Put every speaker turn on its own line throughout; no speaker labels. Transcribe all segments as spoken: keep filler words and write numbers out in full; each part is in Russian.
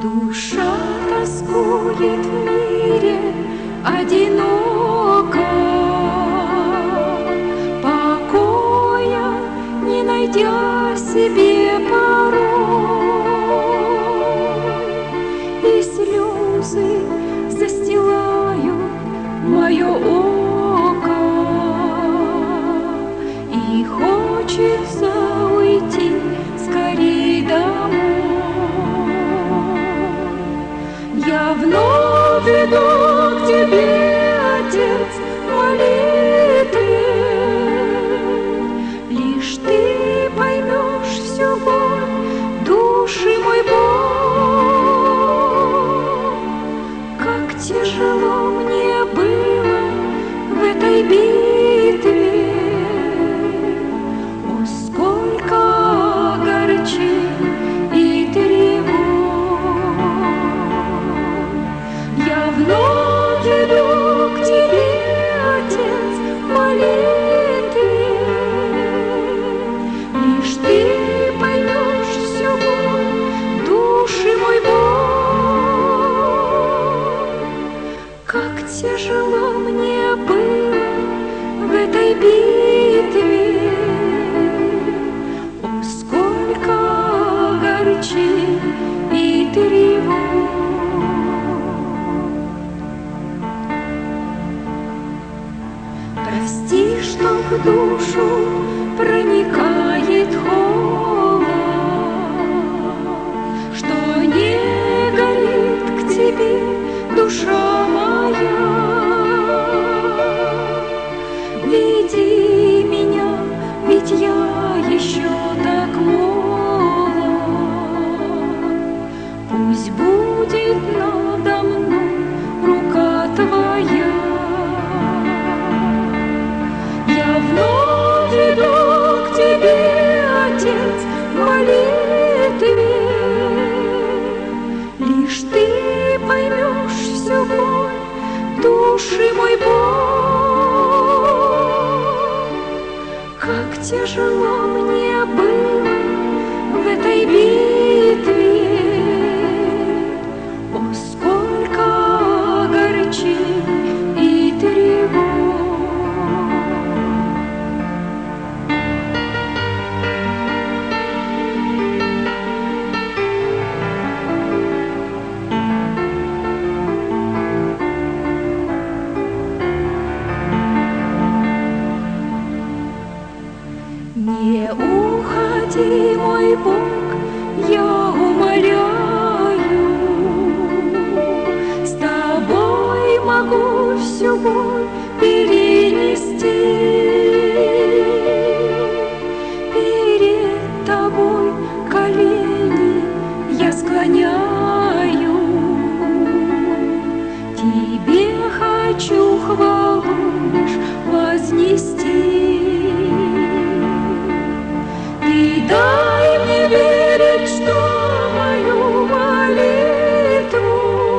Душа тоскует в мире одиноко, покоя не найдя себе порой, и слезы застилают мое око, и хочется уйти скорей домой. Я вновь иду к тебе, Отец, молитвы. Лишь ты поймешь всю боль души мой Бог. Как тяжело мне было в этой битве, о, сколько горчей и тревог. Я вновь иду к тебе, Отец, молитве. Лишь ты поймешь всю боль души мой Бог. Как тяжело мне было в этой битве, о, сколько горчей и тревог. Прости, что в душу проникает холод, что не горит к тебе душа моя. Веди меня, ведь я еще так молод. Пусть будет надо мной рука твоя. Я вновь иду к тебе, Отец, в молитве. Лишь ты поймешь всю боль души мой Бог. Как тяжело мне было в этой битве, о, сколько горчей и тревог. Не уходи, мой Бог, я умоляю, с тобой могу всю боль перенести. Перед тобой колени я склоняю, тебе хочу хвалу лишь вознести. Ты дай мне верить, что мою молитву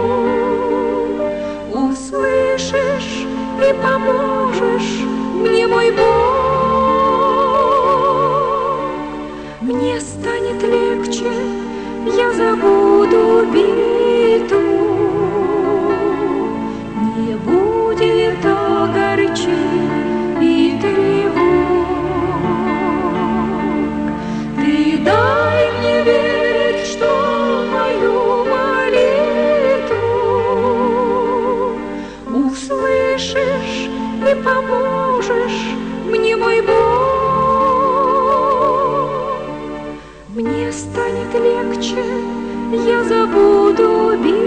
услышишь и поможешь мне, мой Бог. Мне станет легче, я забуду битву, не будет горчей и тревог. Дай мне верить, что мою молитву услышишь и поможешь мне, мой Бог. Мне станет легче, я забуду беду.